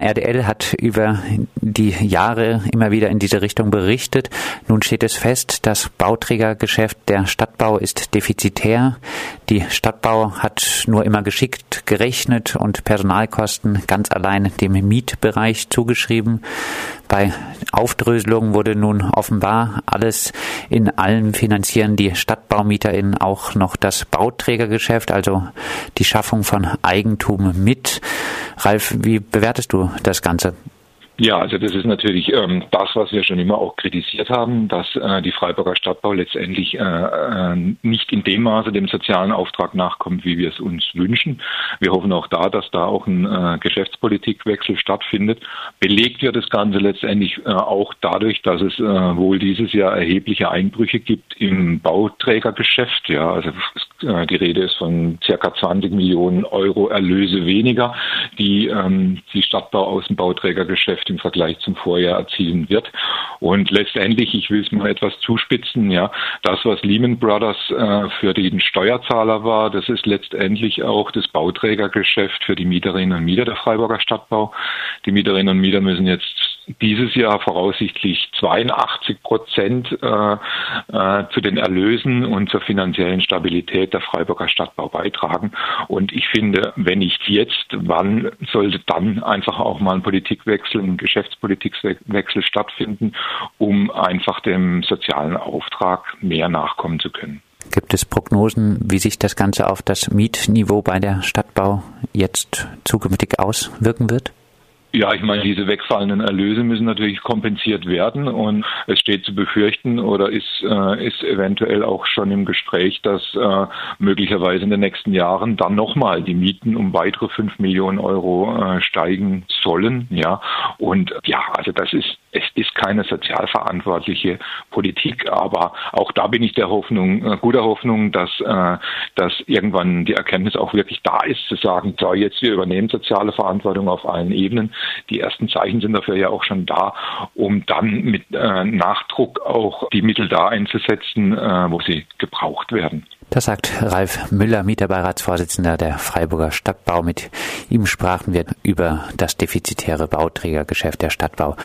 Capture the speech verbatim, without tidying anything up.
R D L hat über die Jahre immer wieder in diese Richtung berichtet. Nun steht es fest, das Bauträgergeschäft der Stadtbau ist defizitär. Die Stadtbau hat nur immer geschickt gerechnet und Personalkosten ganz allein dem Mietbereich zugeschrieben. Bei Aufdröselung wurde nun offenbar alles in allem finanzieren die StadtbaumieterInnen auch noch das Bauträgergeschäft, also die Schaffung von Eigentum mit. Ralf, wie bewertest du das Ganze? Ja, also das ist natürlich ähm, das, was wir schon immer auch kritisiert haben, dass äh, die Freiburger Stadtbau letztendlich äh, äh, nicht in dem Maße dem sozialen Auftrag nachkommt, wie wir es uns wünschen. Wir hoffen auch da, dass da auch ein äh, Geschäftspolitikwechsel stattfindet. Belegt wird das Ganze letztendlich äh, auch dadurch, dass es äh, wohl dieses Jahr erhebliche Einbrüche gibt im Bauträgergeschäft. Ja, also äh, die Rede ist von circa zwanzig Millionen Euro Erlöse weniger, die ähm, die Stadtbau aus dem Bauträgergeschäft im Vergleich zum Vorjahr erzielen wird. Und letztendlich, ich will es mal etwas zuspitzen, ja, das, was Lehman Brothers äh, für den Steuerzahler war, das ist letztendlich auch das Bauträgergeschäft für die Mieterinnen und Mieter der Freiburger Stadtbau. Die Mieterinnen und Mieter müssen jetzt dieses Jahr voraussichtlich zweiundachtzig Prozent äh, äh, zu den Erlösen und zur finanziellen Stabilität der Freiburger Stadtbau beitragen. Und ich finde, wenn nicht jetzt, wann sollte dann einfach auch mal ein Politikwechsel, ein Geschäftspolitikwechsel stattfinden, um einfach dem sozialen Auftrag mehr nachkommen zu können. Gibt es Prognosen, wie sich das Ganze auf das Mietniveau bei der Stadtbau jetzt zukünftig auswirken wird? Ja, ich meine, diese wegfallenden Erlöse müssen natürlich kompensiert werden und es steht zu befürchten oder ist, äh, ist eventuell auch schon im Gespräch, dass äh, möglicherweise in den nächsten Jahren dann nochmal die Mieten um weitere fünf Millionen Euro äh, steigen sollen. Ja, und ja, also das ist, es ist keine sozialverantwortliche Politik, aber auch da bin ich der Hoffnung, äh, guter Hoffnung, dass, äh, dass irgendwann die Erkenntnis auch wirklich da ist, zu sagen, so jetzt wir übernehmen soziale Verantwortung auf allen Ebenen. Die ersten Zeichen sind dafür ja auch schon da, um dann mit äh, Nachdruck auch die Mittel da einzusetzen, äh, wo sie gebraucht werden. Das sagt Ralf Müller, Mieterbeiratsvorsitzender der Freiburger Stadtbau. Mit ihm sprachen wir über das defizitäre Bauträgergeschäft der Stadtbau.